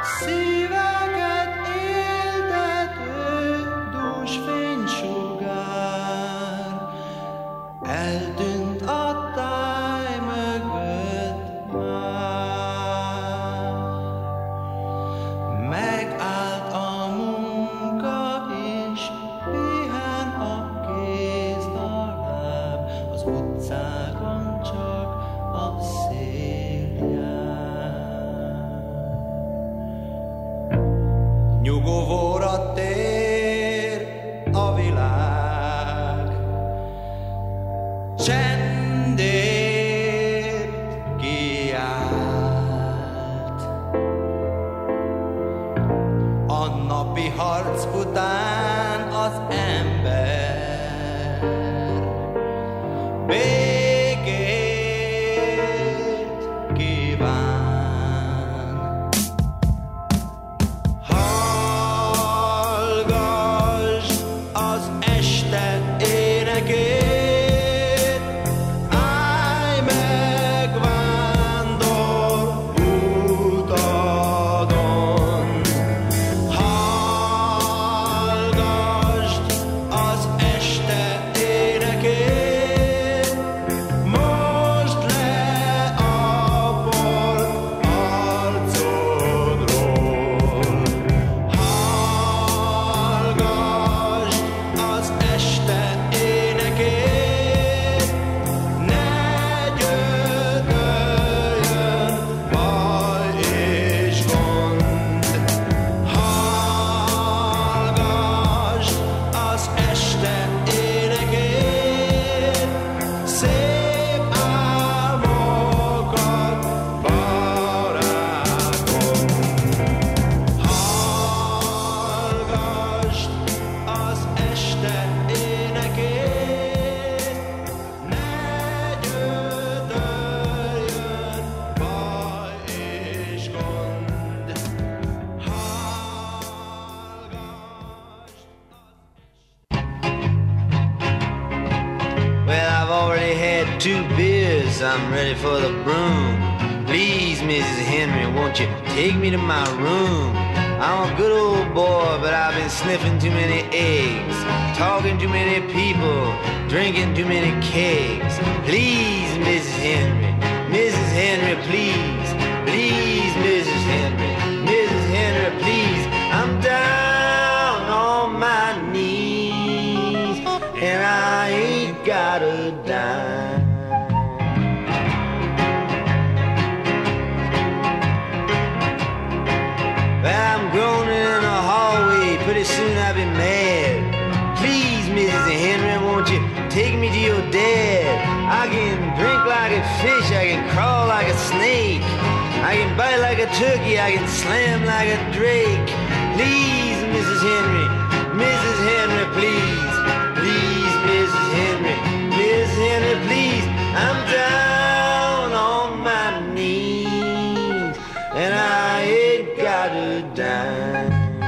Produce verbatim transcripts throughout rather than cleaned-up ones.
Szíveket éltető dús fénysugár eltűnt a táj mögött már. Megállt a munka és pihen a kéz a láb, az utcákon csak a szél jár. Nyugovóra tér a világ, csendért kiállt. A napi harc után az ember békét kíván. Hallgass az este énekét, állj meg vándor utadon. Hallgass az este énekét, most le a por arcodról. Hallgass az este énekét, ne gyötörjön baj és gond. Hallgass az este énekét, szép álmokat, barátom. Hallgass az este énekét, ne gyötörjön baj és gond. Hallgass. Well, I've already had two beers, I'm ready for the broom. Please, Missus Henry, won't you take me to my room? I'm a good old boy, but I've been sniffing too many eggs, talking too many people, drinking too many kegs. Please, Missus Henry, Missus Henry, please, please, Missus Henry, Missus Henry, please. I'm down on my knees, and I ain't got a dime. Well, I'm groaning in a hallway, pretty soon I'll be mad. Please, Missus Henry, won't you take me to your dad? I can drink like a fish, I can crawl like a snake, I can bite like a turkey, I can slam like a drake. Please, Missus Henry, Missus Henry, please, please, Missus Henry, Missus Henry, please. I'm down on my knees, and I ain't got a dime.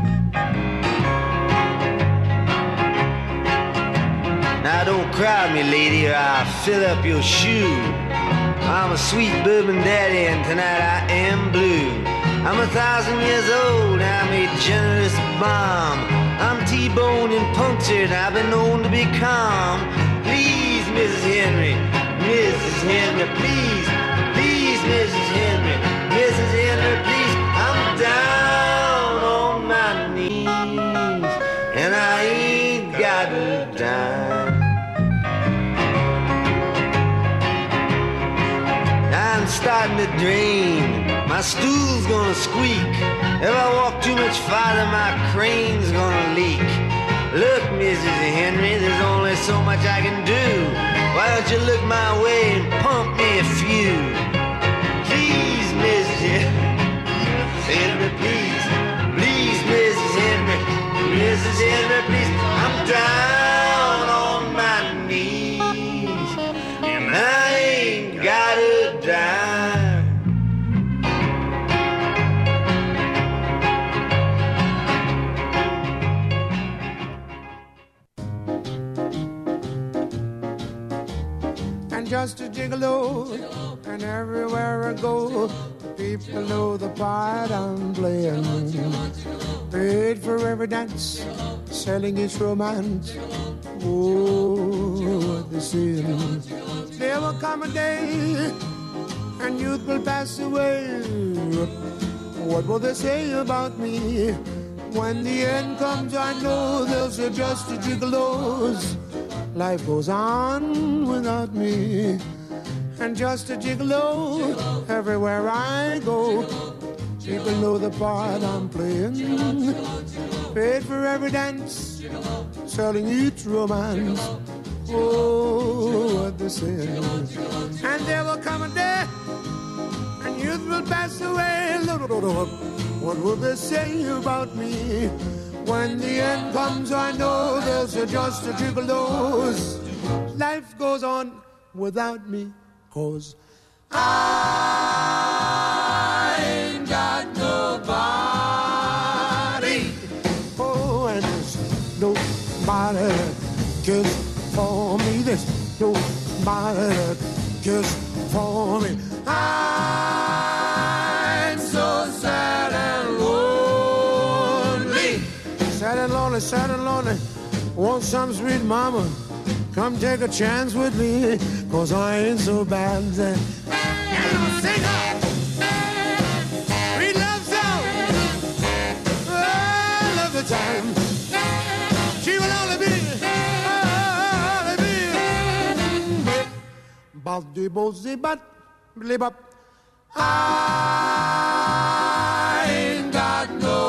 Now don't cry me, lady, or I'll fill up your shoe. I'm a sweet bourbon daddy, and tonight I am blue. I'm a thousand years old, I'm a generous bomb. I'm T-boned and punctured, I've been known to be calm. Please, Missus Henry, Missus Henry, please, please, Missus Henry, Missus Henry, please. I'm down on my knees, and I ain't got a dime. I'm starting to drain, my stool's gonna squeak. If I walk too much farther, my crane's gonna leak. Look, Missus Henry, there's only so much I can do. Why don't you look my way and pump me a few? Please, Missus Henry, please, please, Missus Henry, Missus Henry, please. I'm down on my knees, and I ain't got a dime. And just a gigolo And everywhere I go, people know the part I'm playing. Paid for every dance, selling its romance. Oh, what the sin. There will come a day, and youth will pass away. What will they say about me? When the end comes, I know they'll say just a gigolos. Life goes on without me. And just a gigolo, everywhere I go, people know the part I'm playing. Paid for every dance, selling each romance. Oh, what they say. And there will come a day, and youth will pass away. What will they say about me? When the end comes, I know there's just a gigolos. Life goes on without me. 'Cause I ain't got nobody. Oh, and there's nobody that cares for me. There's nobody that cares for me. I'm so sad and lonely. Sad and lonely, sad and lonely. Want some sweet mama? Come take a chance with me, 'cause I ain't so bad. And I'll sing her sweet love song. Oh, I love the time. She will only be, only be. Baldi bozi bat, blib up. I ain't got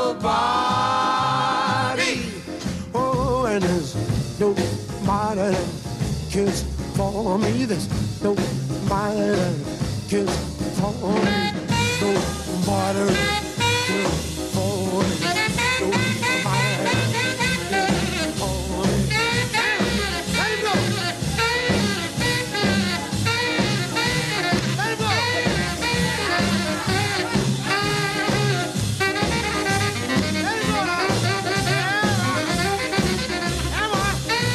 nobody. Oh, and there's nobody that cares for me. There's nobody that cares for me. Nobody that cares for me. Nobody that cares for me. Let him go. Let him go. Let him go now. Come on.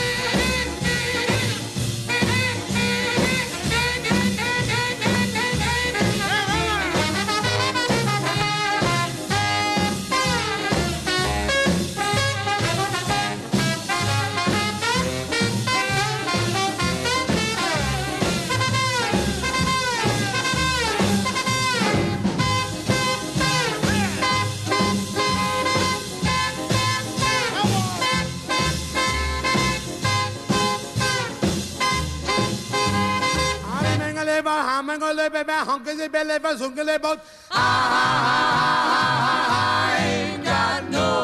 I ain't got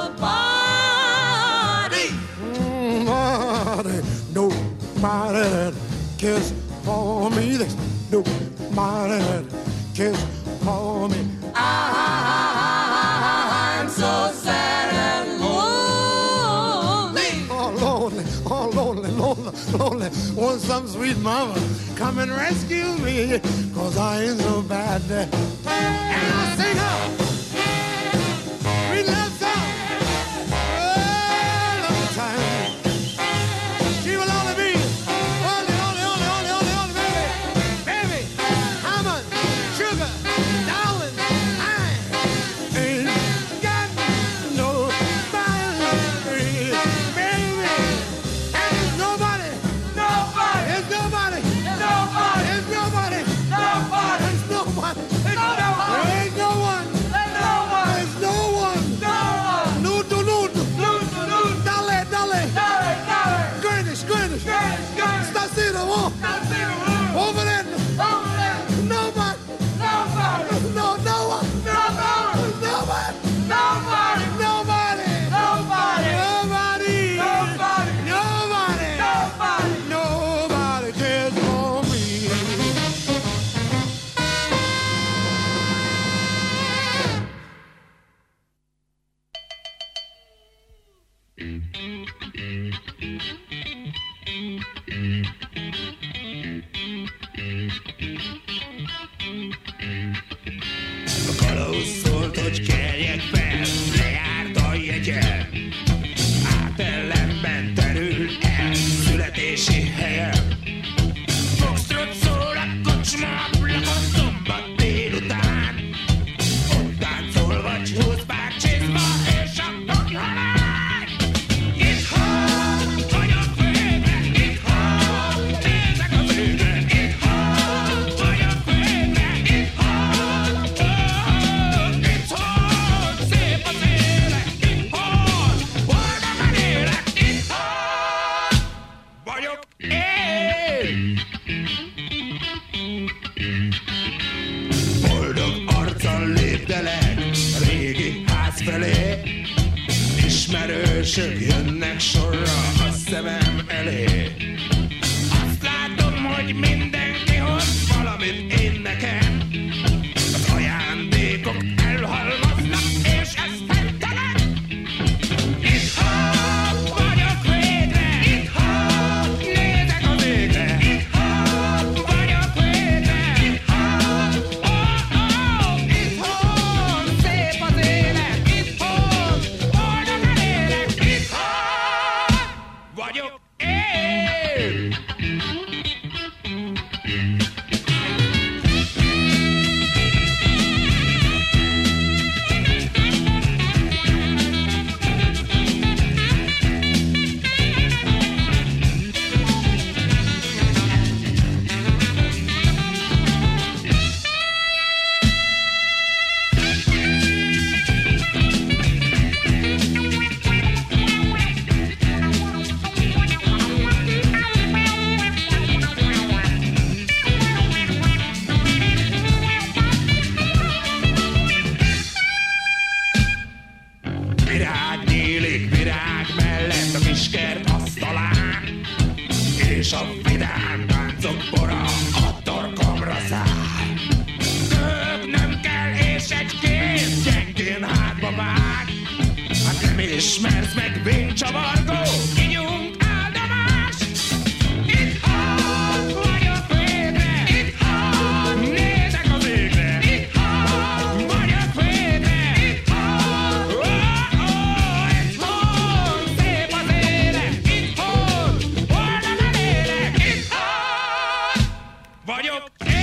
nobody. Nobody, nobody that cares for me. There's nobody that cares for me. I'm so sad and lonely. Oh, lonely, oh, lonely, lonely, lonely. Want some sweet mama come and rescue me, 'cause I ain't so bad. And I'll sing her sweet love song. Oh, love the time. She will only be, only, only, only, only, only, only, baby. Baby, I'm a sugar, darling. I ain't got nobody, baby. And there's nobody, nobody, there's nobody, nobody, there's nobody, nobody, there's nobody, there's nobody, there's no one, there's no one, there's no one, no one. Nudo, nudo, nudo, nudo, dale, dale, dale, dale. Greenwich, Greenwich, Greenwich, Greenwich. Stasino, oh, Stasino, oh. Over there, over there. Nobody, nobody, no, no one, nobody, nobody, nobody, nobody, nobody, nobody, nobody, nobody, nobody, nobody cares for me. Kalóz szólt, hogy kerjek fel, lejárt a jegye. Átellenben terül el születési helye. Foxtrot szól a kocsma felé. Ismerősök jönnek sorra a szemem elé. Azt látom, hogy mindenki hoz valamit én nekem. Az ajándékok elhalmaznak, és ez fejtelen. Itthon vagyok végre, itthon nézek az égre, itthon vagyok végre, itthon, oh, oh, itthon szép az élet, itthon boldogan élek, itthon vagyok én. Virág nyílik virág mellett a kiskert asztalán, és a vidám táncok bora a torkomra száll. Több nem kell, és egy kéz gyengén hátba vág. Hát nem ismersz meg vénycsavargó, ígyunk áldamás. Itthon vagyok végre, itthon nézek az égre, itthon vagyok végre, itthon, oh, oh, itthon szép az élet, itthon boldogan élek, itthon vagyok én.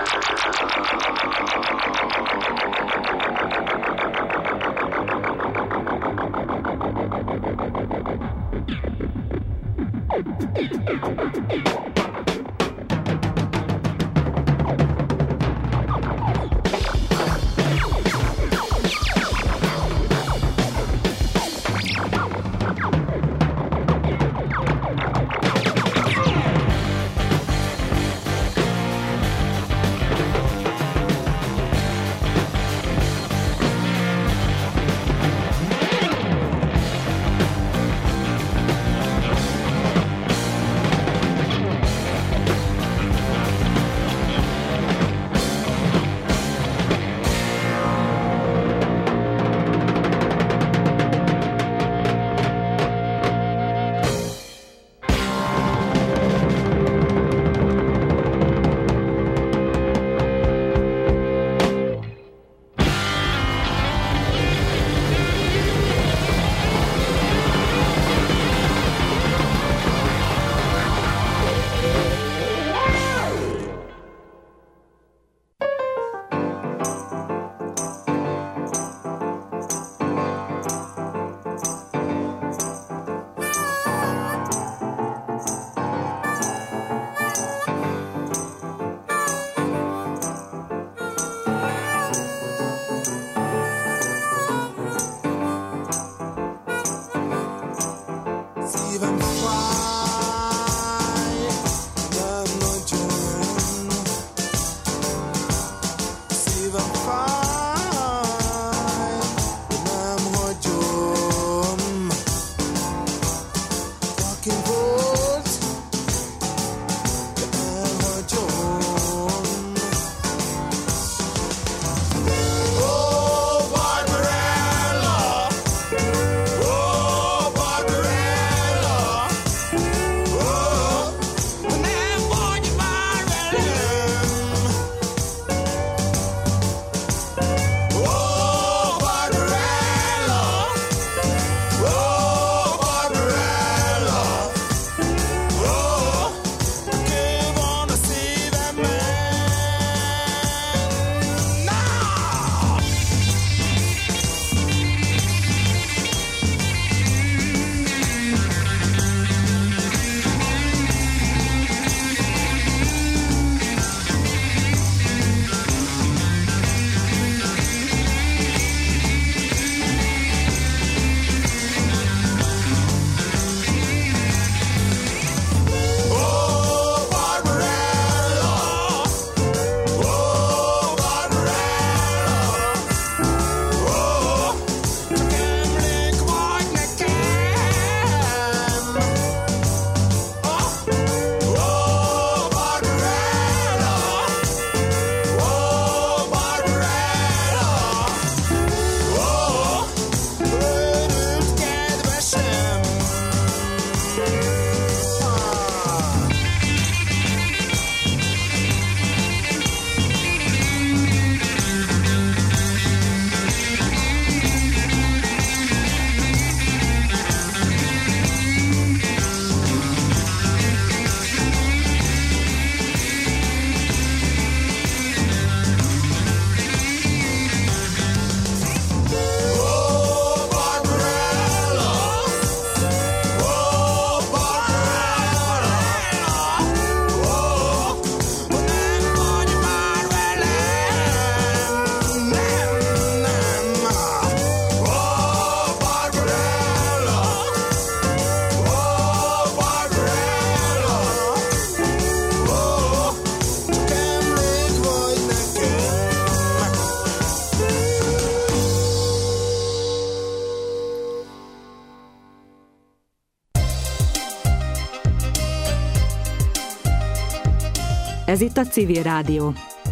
Ez itt a Civil Rádió.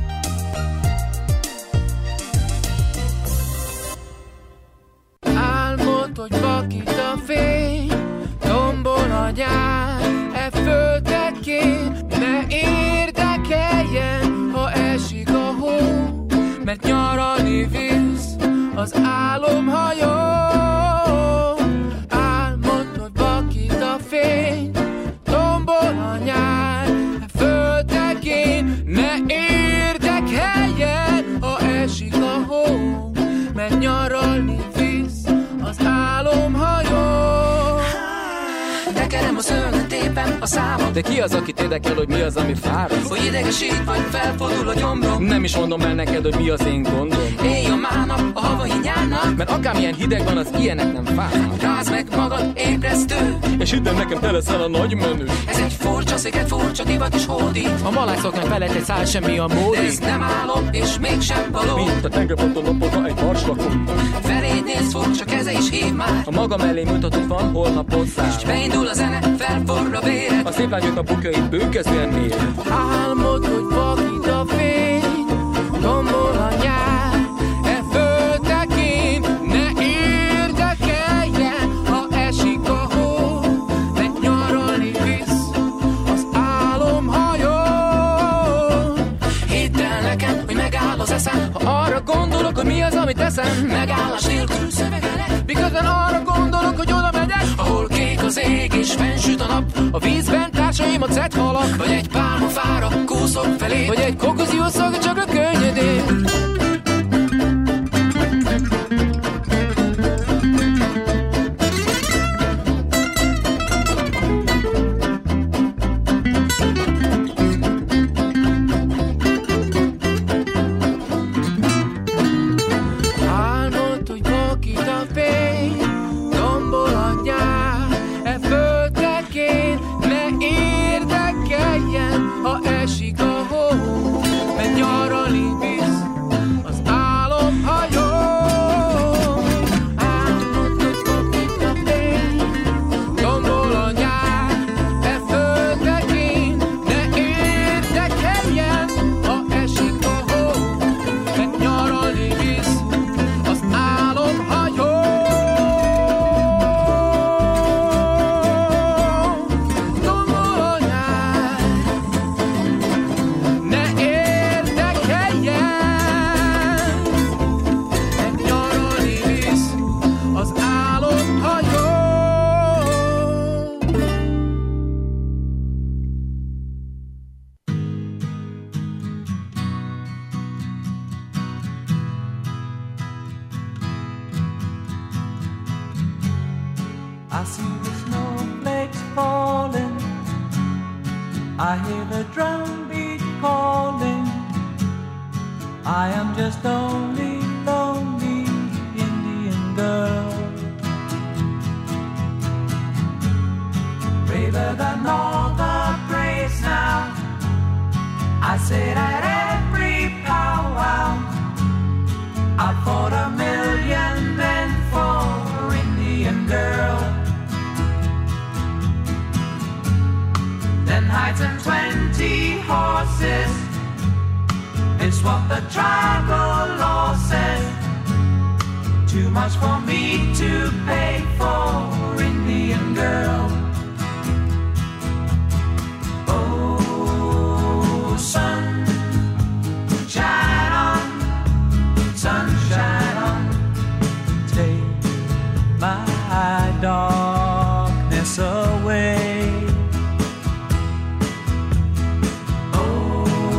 Álmod, hogy vakít a fény, tombol a nyár, e földekén, ne érdekeljen, ha esik a hó, mert nyaralni visz az álomhajó. Álmod, hogy vakít a fény, tombol a nyár, e földekén, ne érdekeljen, a számot. De ki az, akit érdekel, hogy mi az, ami fáraszt? Hogy idegesít, vagy felfordul a gyomrom. Nem is mondom el neked, hogy mi az én gondom. Éj a mának, a havai nyárnak. Mert akármilyen hideg van, az ilyenek nem fárnak. Rázd meg magad, ébresztő. És innen nekem te leszel a nagy menő. Ez egy furcsa sziget, furcsa divat is hódít. A malászoknak felett egy szál semmi a módi. De ez nem álom, és mégsem való. Mint a tengerparton napodva egy marslakon. Feléd néz, furcsa keze is hív már. A maga mellé mutatott van, holnap hozzá. És beindul a zene, felforr a véred. A szép lányok a bukjait bőkezően mér. Álmod, hogy vakít a fény, tombol a nyár, e földtekint ne érdekeljen, ha esik a hó, mert nyaralni visz az álomhajó. Hidd el nekem, hogy megáll az eszem, Ha arra gondolok, hogy mi az, amit teszem, megállás nélkül szövegelek, miközben arra gondolok, hogy oda megyek, ahol kék az ég és fennsüt a nap, a vízben társaim a cethalak, vagy egy pálmafára kúszok felé, vagy egy kokozió szaga csak a könnyedén. álmod, hogy vakít a fény, tombol a nyár, e földtekén ne érdekeljen, ha esik a hó, mert nyaralni visz az álomhajó. Álmod, hogy vakít a fény, tombol a nyár, e földtekén ne érdekeljen, ha esik a hó, mert nyaralni visz az álomhajó. Tombol a nyár, ne érdekeljen, mert nyaralni visz az álomhajó. I see the snowflakes falling, I hear the drumbeat calling. I am just only lonely Indian girl, braver than all the praise now. I said at every powwow, I fought a million men for Indian girl. Ten hides and twenty horses is what the tribal law says. Too much for me to pay for Indian girl. Oh, sun, shine on, sunshine on, take my dog.